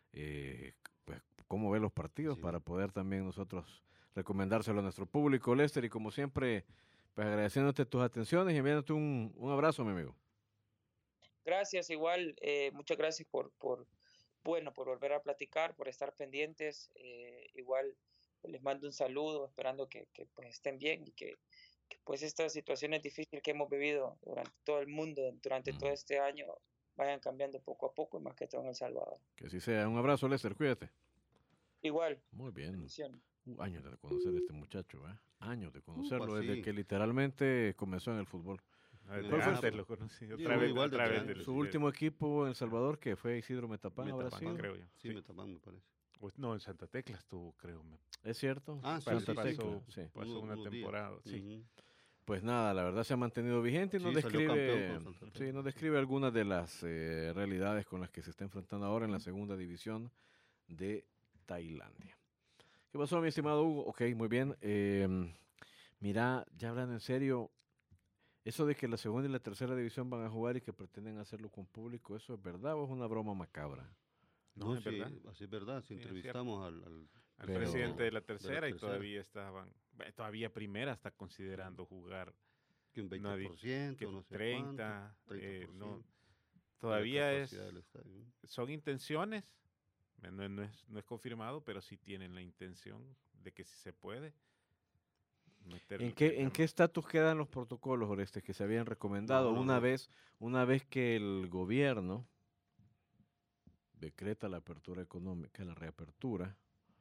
pues, cómo ve los partidos, Sí. para poder también nosotros recomendárselo a nuestro público, Lester. Y como siempre, pues agradeciéndote tus atenciones y enviándote un abrazo, mi amigo. Gracias, igual, muchas gracias por volver a platicar, por estar pendientes. Igual les mando un saludo, esperando que pues estén bien, y que pues estas situaciones difíciles que hemos vivido durante todo el mundo, durante todo este año, vayan cambiando poco a poco, y más que todo en El Salvador. Que así sea. Un abrazo, Lester, cuídate. Igual. Muy bien. Bendiciones. Años de conocer a este muchacho, ¿eh? Años de conocerlo, pues desde sí. que literalmente comenzó en el fútbol. Desde ¿Cuál fue antes su- lo conocí. Sí, Otra vez, igual otra desde vez antes. de Su último equipo en El Salvador, que fue Isidro Metapán, habrá Metapán, sido. creo yo. Sí, Sí. Metapán, me parece. No, en Santa Tecla estuvo, creo. ¿Es cierto? Ah, Pasó, sí, pasó, sí. pasó una Unos días. temporada. Sí. Ujú. Pues nada, la verdad se ha mantenido vigente y nos Sí, salió describe, campeón con Santa Fe. nos describe algunas de las realidades con las que se está enfrentando ahora en la segunda división de Tailandia. ¿Qué pasó, mi estimado Hugo? Ok, muy bien. Mira, ya hablando en serio, eso de que la segunda y la tercera división van a jugar y que pretenden hacerlo con público, ¿eso es verdad o es una broma macabra? No, es sí, verdad. así es verdad. Si Sí, es entrevistamos Al Pero- presidente de la tercera. tercera, y todavía estaban, todavía primera está considerando jugar que un no, 20%, que no sé 30, cuánto, 30%. no, de la todavía capacidad del estadio. son intenciones, no es confirmado, pero sí tienen la intención de que si se puede ¿En qué estatus quedan los protocolos, Orestes, que se habían recomendado No. una vez que el gobierno decreta la apertura económica, la reapertura?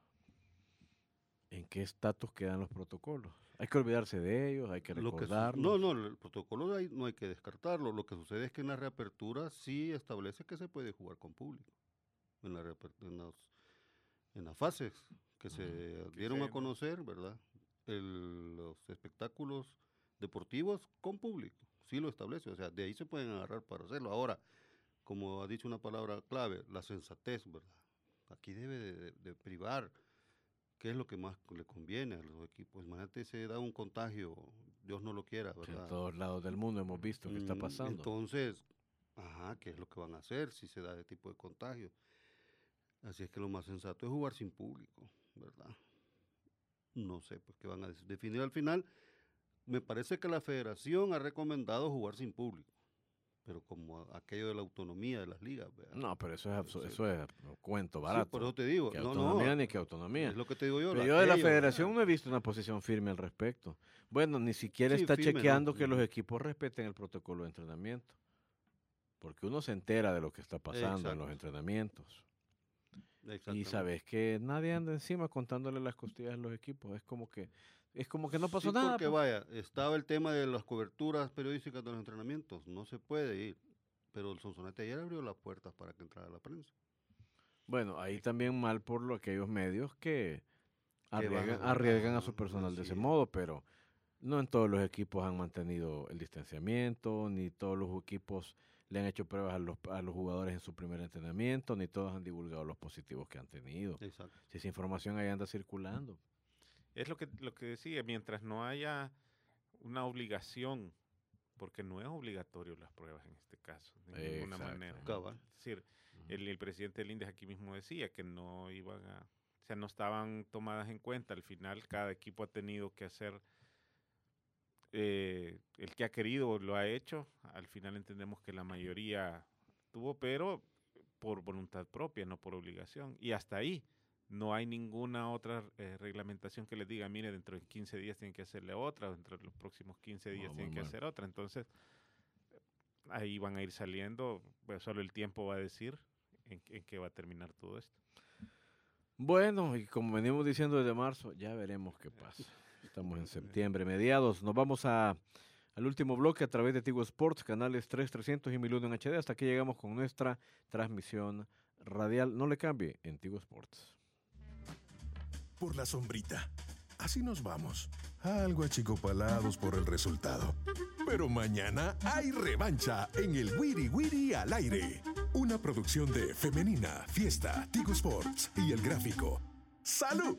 ¿En qué estatus quedan los protocolos? Hay que olvidarse de ellos, hay que recordarlos. No, el protocolo no hay que descartarlo. Lo que sucede es que en la reapertura sí establece que se puede jugar con público. En las fases que se dieron a conocer, ¿verdad? Los espectáculos deportivos con público, sí lo establece. O sea, de ahí se pueden agarrar para hacerlo. Ahora, como ha dicho una palabra clave, la sensatez, ¿verdad? Aquí debe de privar qué es lo que más le conviene a los equipos. Imagínate, se da un contagio, Dios no lo quiera, Que ¿verdad? en todos lados del mundo hemos visto que está pasando. Entonces, ¿qué es lo que van a hacer si se da ese tipo de contagio? Así es que lo más sensato es jugar sin público, ¿verdad? No sé, pues qué van a definir al final. Me parece que la federación ha recomendado jugar sin público, pero como aquello de la autonomía de las ligas, ¿verdad? No, pero eso es un cuento Sí, barato. por eso te digo, Que no, autonomía ni que autonomía. es lo que te digo yo. Pero yo de la aquello, federación ¿verdad? no he visto una posición firme al respecto. Bueno, ni siquiera Sí, está firme, ¿no? chequeando que los Ujú. equipos respeten el protocolo de entrenamiento. Porque uno se entera de lo que está pasando en los Exacto. entrenamientos. Y Exactamente. sabes que nadie anda encima contándole las costillas a los equipos. Es como que es como que no pasó Sí, nada. porque pues. vaya, estaba el tema de las coberturas periodísticas de los entrenamientos, no se puede ir, pero el Sonsonete ayer abrió las puertas para que entrara la prensa. Bueno, ahí también mal por aquellos medios que Que van a- arriesgan a su ajá, personal de así ese es. modo, pero no en todos los equipos han mantenido el distanciamiento, ni todos los equipos le han hecho pruebas a los jugadores en su primer entrenamiento, ni todos han divulgado los positivos que han tenido. Exacto. Si esa información ahí anda circulando. Es lo que decía, mientras no haya una obligación, porque no es obligatorio las pruebas en este caso, de ninguna manera. Cabal. Es decir, el presidente del INDES aquí mismo decía que no iban a, o sea, no estaban tomadas en cuenta. Al final cada equipo ha tenido que hacer, el que ha querido lo ha hecho. Al final entendemos que la mayoría tuvo, pero por voluntad propia, no por obligación. Y hasta ahí. No hay ninguna otra reglamentación que les diga, mire, dentro de 15 días tienen que hacerle otra, dentro de los próximos 15 días tienen que hacer otra. Entonces, ahí van a ir saliendo, pues solo el tiempo va a decir en qué va a terminar todo esto. Bueno, y como venimos diciendo desde marzo, ya veremos qué pasa. Estamos en septiembre, mediados. Nos vamos al último bloque a través de Tigo Sports, canales 3, 300 y 1001 en HD. Hasta aquí llegamos con nuestra transmisión radial. No le cambie en Tigo Sports. Por la sombrita. Así nos vamos. Algo achicopalados por el resultado. Pero mañana hay revancha en el Wiri Wiri al aire. Una producción de Femenina, Fiesta, Tigo Sports y El Gráfico. ¡Salud!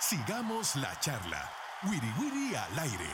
Sigamos la charla. Wiri Wiri al aire.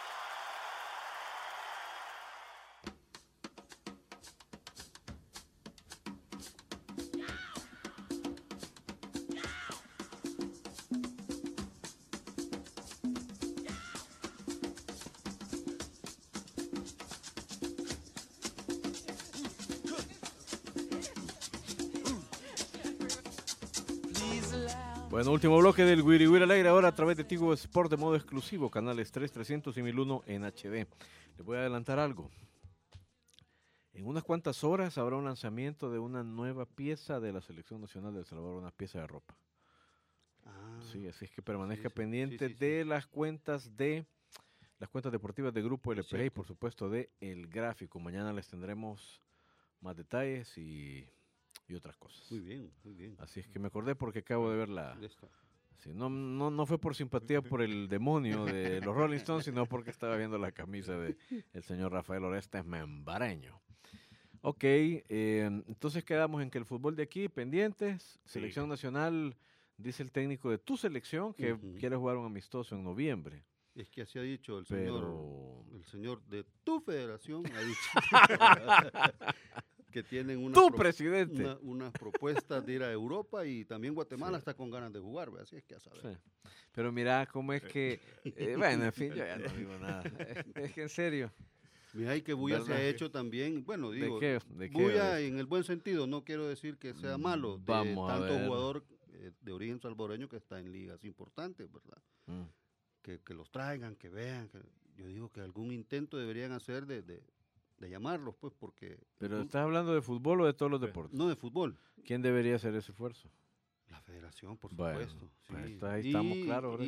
Bueno, último bloque del Wiri Wiri al aire ahora a través de Tigo Sport de modo exclusivo, canales 3, 300 y 1001 en HD. Les voy a adelantar algo. En unas cuantas horas habrá un lanzamiento de una nueva pieza de la Selección Nacional de El Salvador, una pieza de ropa. Sí, así es que permanezca pendiente de las cuentas deportivas de Grupo LPG y por supuesto de El Gráfico. Mañana les tendremos más detalles y otras cosas. Muy bien, muy bien. Así es que me acordé porque acabo de verla. Sí, no fue por simpatía por el demonio de los Rolling Stones, sino porque estaba viendo la camisa del señor Rafael Orestes Membraño. Ok, entonces quedamos en que el fútbol de aquí, pendientes, selección nacional, dice el técnico de tu selección que quiere jugar un amistoso en noviembre. Es que así ha dicho el señor de tu federación, ha dicho que tienen unas propuestas de ir a Europa y también Guatemala está con ganas de jugar, así es que a saber. Sí. Pero mira cómo es que, bueno, en fin, yo ya no digo nada, es que en serio. Mira, y que Buya se ha hecho también, bueno, digo, ¿De qué? Buya en el buen sentido, no quiero decir que sea malo, Vamos a tanto ver. jugador de origen salvadoreño que está en ligas importantes, ¿verdad? Que los traigan, que vean, yo digo que algún intento deberían hacer de llamarlos, pues, porque... ¿Pero estás hablando de fútbol o de todos los deportes? No, de fútbol. ¿Quién debería hacer ese esfuerzo? La federación, por Bueno, supuesto. pues Sí. ahí estamos claros.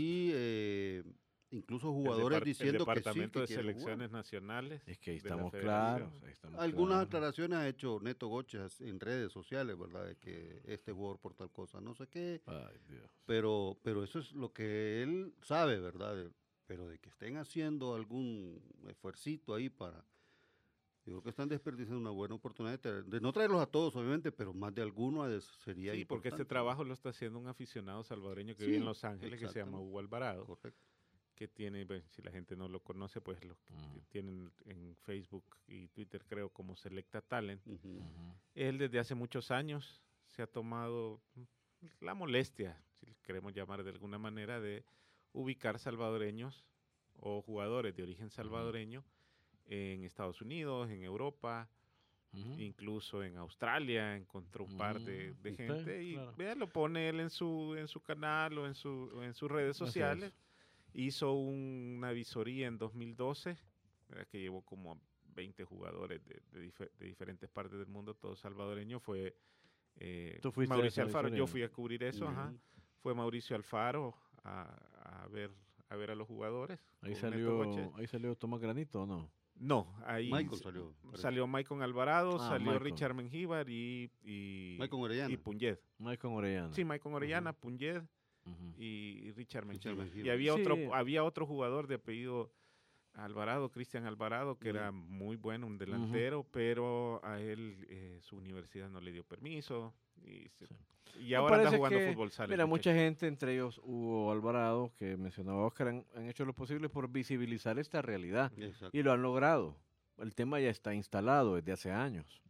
Y incluso jugadores diciendo que sí, que el Departamento de quieren Selecciones jugar. Nacionales. Es que ahí de la estamos federación. claros. Algunas aclaraciones ha hecho Neto Goches en redes sociales, ¿verdad? De que este jugador por tal cosa, no sé qué. Ay, Dios. Pero eso es lo que él sabe, ¿verdad? Pero de que estén haciendo algún esfuercito ahí para... Yo creo que están desperdiciando una buena oportunidad de no traerlos a todos, obviamente, pero más de alguno sería Sí, porque este importante. trabajo lo está haciendo un aficionado salvadoreño que vive en Los Ángeles, que se llama Hugo Alvarado. Correcto. Que tiene, pues, si la gente no lo conoce, pues lo tienen en Facebook y Twitter, creo, como Selecta Talent. Él desde hace muchos años se ha tomado la molestia, si queremos llamar de alguna manera, de ubicar salvadoreños o jugadores de origen salvadoreño en Estados Unidos, en Europa, incluso en Australia. Encontró un par de gente y vea, lo pone él en su canal o en sus redes sociales. Hizo una visoría en 2012, que llevó como 20 jugadores de diferentes partes del mundo, todos salvadoreños. Fue Mauricio Alfaro. Yo fui a cubrir eso. Fue Mauricio Alfaro a ver a los jugadores. Ahí salió Tomás Granito, ¿o no? No, ahí salió Maicon Alvarado, salió Richard Mengíbar y Maicon Orellana. Y Punyed. Maicon Orellana. Sí, Maicon Orellana, Punyed y Richard Mengíbar. Y había otro jugador de apellido Alvarado, Cristian Alvarado, que era muy bueno, un delantero, pero a él su universidad no le dio permiso y ahora anda jugando fútbol sala. Mira, mucha gente, entre ellos Hugo Alvarado, que mencionaba Oscar, han hecho lo posible por visibilizar esta realidad. Exacto. Y lo han logrado. El tema ya está instalado desde hace años.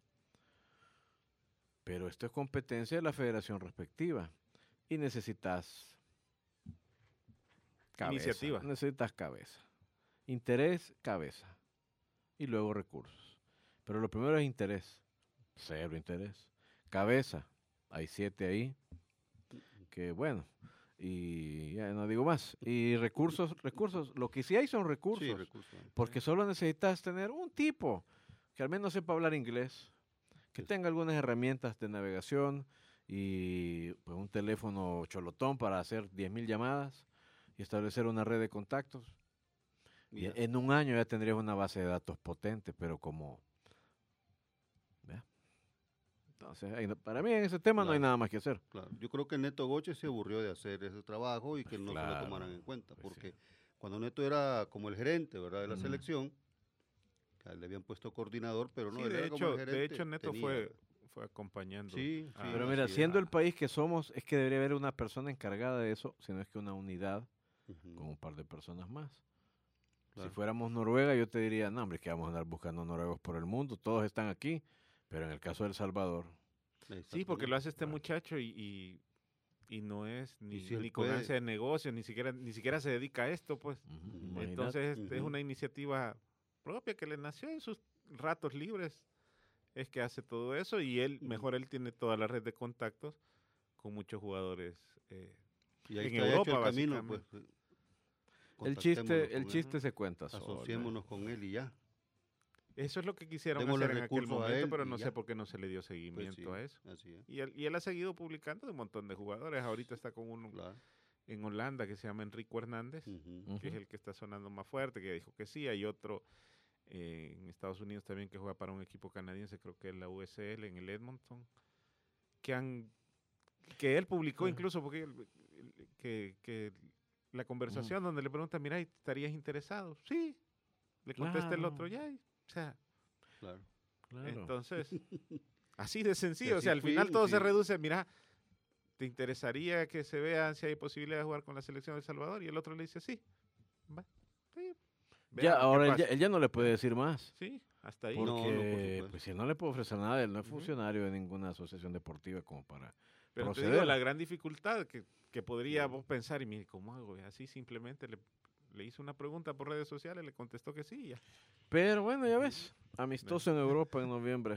Pero esto es competencia de la federación respectiva. Y necesitas cabeza. Iniciativa. Necesitas cabeza. Interés, cabeza. Y luego recursos. Pero lo primero es interés. Cero interés. Cabeza. Hay 7 ahí. Que bueno. Y ya no digo más. Y recursos. Lo que sí hay son recursos. Sí, recursos. Porque solo necesitas tener un tipo que al menos sepa hablar inglés. Que tenga algunas herramientas de navegación. Y pues un teléfono cholotón para hacer 10,000 llamadas. Y establecer una red de contactos. Y en un año ya tendrías una base de datos potente, pero como... ¿vea? Entonces, para mí en ese tema no hay nada más que hacer. Claro. Yo creo que Neto Goche se aburrió de hacer ese trabajo y que no se lo tomaran en cuenta, porque cuando Neto era como el gerente, ¿verdad?, de la selección, a él le habían puesto coordinador, pero no, él era como el gerente. De hecho, Neto fue acompañando. Sí, sí, Pero mira, así es. siendo el país que somos, es que debería haber una persona encargada de eso, si no es que una unidad Ujú, con un par de personas más. claro. Si fuéramos Noruega, yo te diría, no, hombre, es que vamos a andar buscando noruegos por el mundo, todos están aquí, pero en el caso de El Salvador, Sí, porque lo hace este Claro. muchacho y no es ni, si él ni con puede- ansia de negocio, ni siquiera se dedica a esto, pues. ujú, Ujú. imagínate. Entonces es Ujú. una iniciativa propia que le nació en sus ratos libres. Es que hace todo eso y él, mejor él tiene toda la red de contactos con muchos jugadores Y ahí en está Europa, hecho el camino, básicamente. pues. el Contactémonos con chiste él, se cuenta solo. asociémonos con él y ya. Eso es lo que quisieron Démosle hacer en aquel recursos a momento, él pero y no ya. sé por qué no se le dio Pues seguimiento sí, a eso. así es. Y él ha seguido publicando de un montón de jugadores. Ahorita está con uno Claro. en Holanda que se llama Enrico Hernández, Ujú. que es el que está sonando más fuerte, que dijo que sí. Hay otro en Estados Unidos también que juega para un equipo canadiense, creo que es la USL, en el Edmonton, que él publicó incluso, porque que la conversación donde le preguntan, mira, ¿estarías interesado? Sí, le contesta el otro, Claro. ya. O sea, Claro. Claro. entonces, así de sencillo. O así sea, al final todo se sí. reduce, mira, ¿te interesaría que se vean si hay posibilidad de jugar con la selección de El Salvador? Y el otro le dice, sí. Va, sí. Ya, Veamos qué ahora pasa. él ya no le puede decir más. Sí, hasta ahí. No, Porque, por supuesto. pues, si él no le puede ofrecer nada, él no es Ujú. funcionario de ninguna asociación deportiva como para Pero te proceder. digo, la gran dificultad que podría vos pensar, y mire, ¿cómo hago? Y así simplemente le hice una pregunta por redes sociales, le contestó que sí, y ya. Pero bueno, ya ves, amistoso en Europa en noviembre.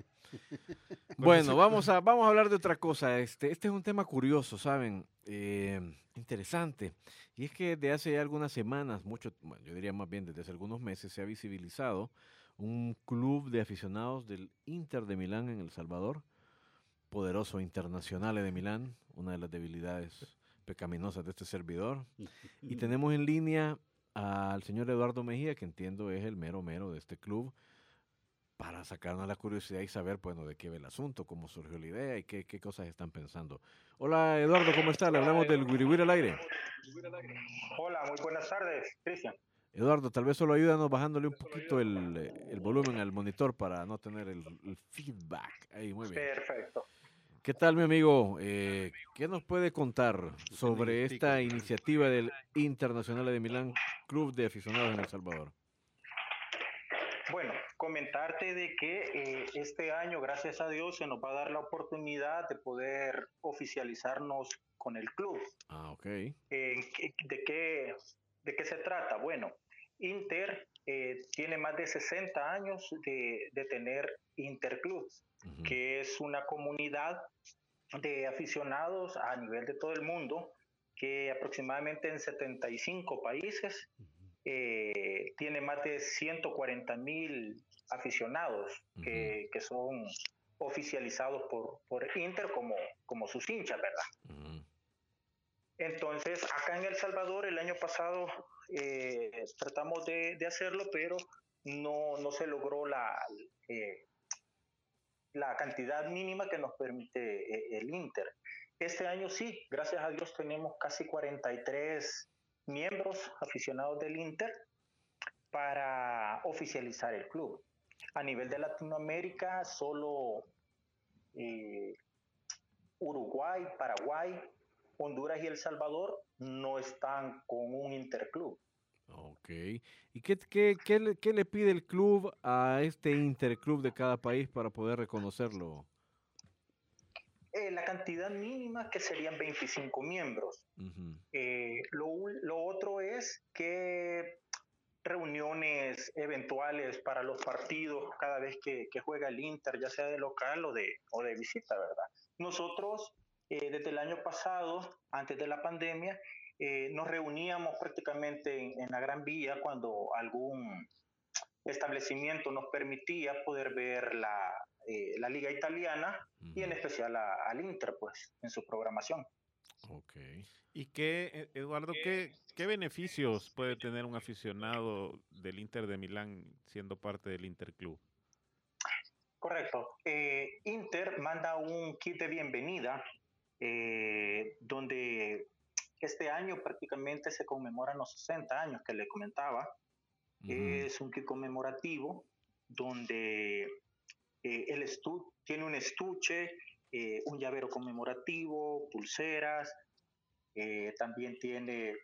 Con Bueno, eso- vamos a hablar de otra cosa. Este es un tema curioso, ¿saben? Interesante. Y es que de hace ya algunas semanas, bueno, yo diría más bien desde hace algunos meses, se ha visibilizado un club de aficionados del Inter de Milán en El Salvador, poderoso Internazionale de Milán, una de las debilidades pecaminosas de este servidor. Y tenemos en línea al señor Eduardo Mejía, que entiendo es el mero mero de este club, para sacarnos la curiosidad y saber, bueno, de qué va el asunto, cómo surgió la idea y qué cosas están pensando. Hola Eduardo, ¿cómo está? Le hablamos del Wiri Wiri al aire. Hola, muy buenas tardes, Cristian. Eduardo, tal vez solo ayúdanos bajándole un poquito el volumen al monitor para no tener el feedback. Ahí, muy bien. Perfecto. ¿Qué tal, mi amigo? ¿Qué nos puede contar sobre esta iniciativa del Internacional de Milán, Club de Aficionados en El Salvador? Bueno, comentarte de que este año, gracias a Dios, se nos va a dar la oportunidad de poder oficializarnos con el club. Ah, ok. ¿De qué se trata? Bueno, Inter tiene más de 60 años de tener Interclub, que es una comunidad de aficionados a nivel de todo el mundo, que aproximadamente en 75 países tiene más de 140,000 aficionados que son oficializados por Inter como sus hinchas, ¿verdad? Entonces, acá en El Salvador el año pasado tratamos de hacerlo, pero no se logró la cantidad mínima que nos permite el Inter. Este año sí, gracias a Dios tenemos casi 43 miembros aficionados del Inter para oficializar el club. A nivel de Latinoamérica, solo Uruguay, Paraguay, Honduras y El Salvador no están con un interclub. Ok. ¿Y qué le pide el club a este interclub de cada país para poder reconocerlo? La cantidad mínima que serían 25 miembros. Lo otro es que reuniones eventuales para los partidos cada vez que juega el Inter, ya sea de local o de visita, ¿verdad? Nosotros, desde el año pasado, antes de la pandemia, nos reuníamos prácticamente en la Gran Vía cuando algún establecimiento nos permitía poder ver la Liga Italiana y en especial al Inter, pues, en su programación. Ok. ¿Y Eduardo, qué beneficios puede tener un aficionado del Inter de Milán siendo parte del Interclub? Correcto. Inter manda un kit de bienvenida donde este año prácticamente se conmemoran los 60 años que le comentaba. Es un kit conmemorativo donde el tiene un estuche, un llavero conmemorativo, pulseras, también tiene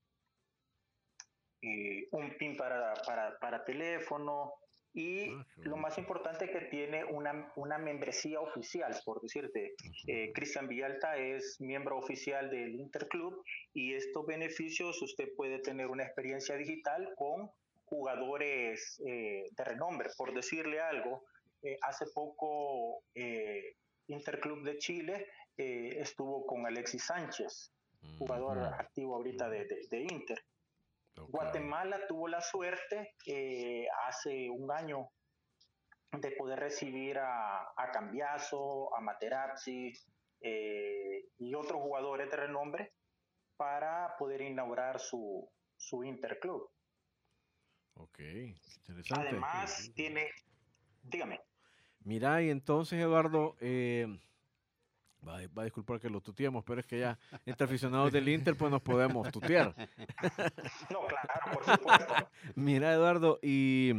un pin para teléfono y lo más importante es que tiene una membresía oficial, por decirte. Cristian Villalta es miembro oficial del Interclub y estos beneficios usted puede tener una experiencia digital con jugadores de renombre. Por decirle algo, hace poco Interclub de Chile estuvo con Alexis Sánchez, jugador activo ahorita de Inter. Okay. Guatemala tuvo la suerte hace un año de poder recibir a Cambiaso, a Materazzi y otros jugadores de renombre para poder inaugurar su Interclub. Ok, interesante. Además tiene, dígame. Mira, y entonces Eduardo, va a disculpar que lo tuteemos, pero es que ya entre aficionados del Inter pues nos podemos tutear. No, claro, por supuesto. Mira, Eduardo, y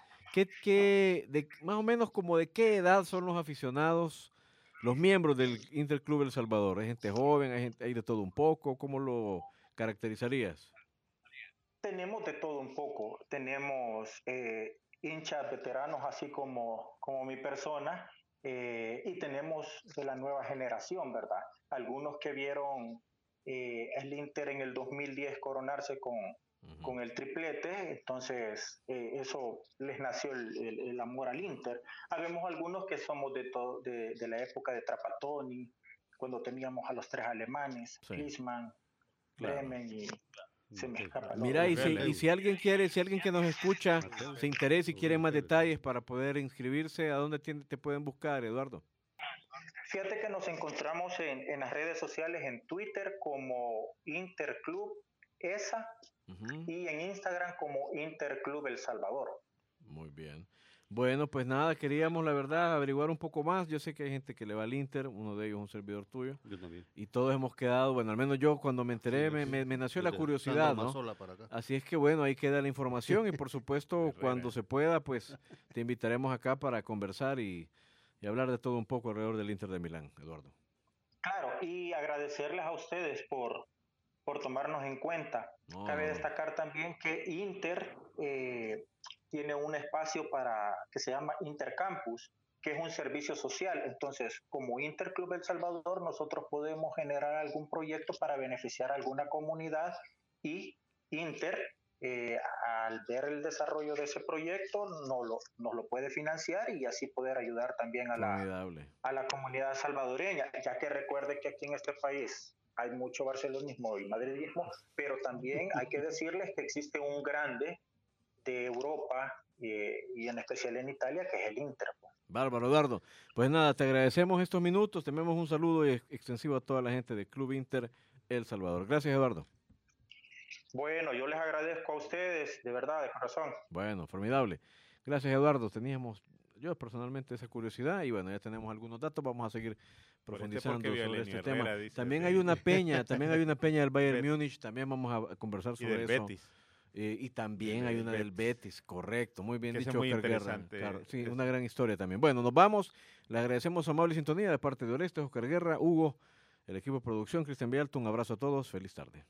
más o menos como de qué edad son los aficionados, los miembros del Interclub El Salvador? ¿Hay gente joven, hay de todo un poco? ¿Cómo lo caracterizarías? Tenemos de todo un poco. Tenemos hinchas veteranos, así como mi persona, y tenemos de la nueva generación, ¿verdad? Algunos que vieron el Inter en el 2010 coronarse con el triplete, entonces eso les nació el amor al Inter. Habemos algunos que somos de la época de Trapattoni, cuando teníamos a los 3 alemanes, Klinsmann, Bremen y... Se me escapa. Mira, y si alguien que nos escucha se interesa y quiere más detalles para poder inscribirse, ¿a dónde te pueden buscar, Eduardo? Fíjate que nos encontramos en las redes sociales, en Twitter como Interclub ESA y en Instagram como Interclub El Salvador. Muy bien. Bueno, pues nada, queríamos la verdad averiguar un poco más. Yo sé que hay gente que le va al Inter, uno de ellos es un servidor tuyo. Yo también. Y todos hemos quedado, bueno, al menos yo cuando me enteré me nació la curiosidad, ¿no? Así es que bueno, ahí queda la información y por supuesto cuando se pueda, pues te invitaremos acá para conversar y hablar de todo un poco alrededor del Inter de Milán, Eduardo. Claro, y agradecerles a ustedes por tomarnos en cuenta. Cabe destacar también que Inter... tiene un espacio que se llama Intercampus, que es un servicio social. Entonces, como Interclub El Salvador, nosotros podemos generar algún proyecto para beneficiar a alguna comunidad y Inter, al ver el desarrollo de ese proyecto, nos lo puede financiar y así poder ayudar también a la comunidad salvadoreña, ya que recuerde que aquí en este país hay mucho barcelonismo y madridismo, pero también hay que decirles que existe un grande de Europa y en especial en Italia, que es el Inter. Bárbaro, Eduardo. Pues nada, te agradecemos estos minutos, te enviamos un saludo extensivo a toda la gente del Club Inter El Salvador. Gracias, Eduardo. Bueno, yo les agradezco a ustedes, de verdad, de corazón. Bueno, formidable. Gracias, Eduardo. Teníamos yo personalmente esa curiosidad y bueno, ya tenemos algunos datos, vamos a seguir profundizando sobre este tema. También hay una peña del Bayern Múnich, también vamos a conversar sobre eso. Betis. Y también hay una del Betis, correcto, muy bien dicho, Oscar Guerra. Claro, sí, una gran historia también. Bueno, nos vamos, le agradecemos su amable sintonía de parte de Orestes, Oscar Guerra, Hugo, el equipo de producción, Cristian Villalta, un abrazo a todos, feliz tarde.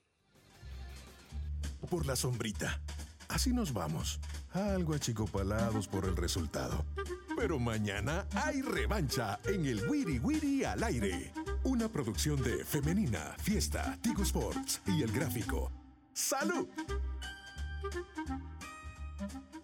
Por la sombrita, así nos vamos, algo achicopalados por el resultado. Pero mañana hay revancha en el Wiri Wiri al aire. Una producción de Femenina, Fiesta, Tigo Sports y El Gráfico. ¡Salud!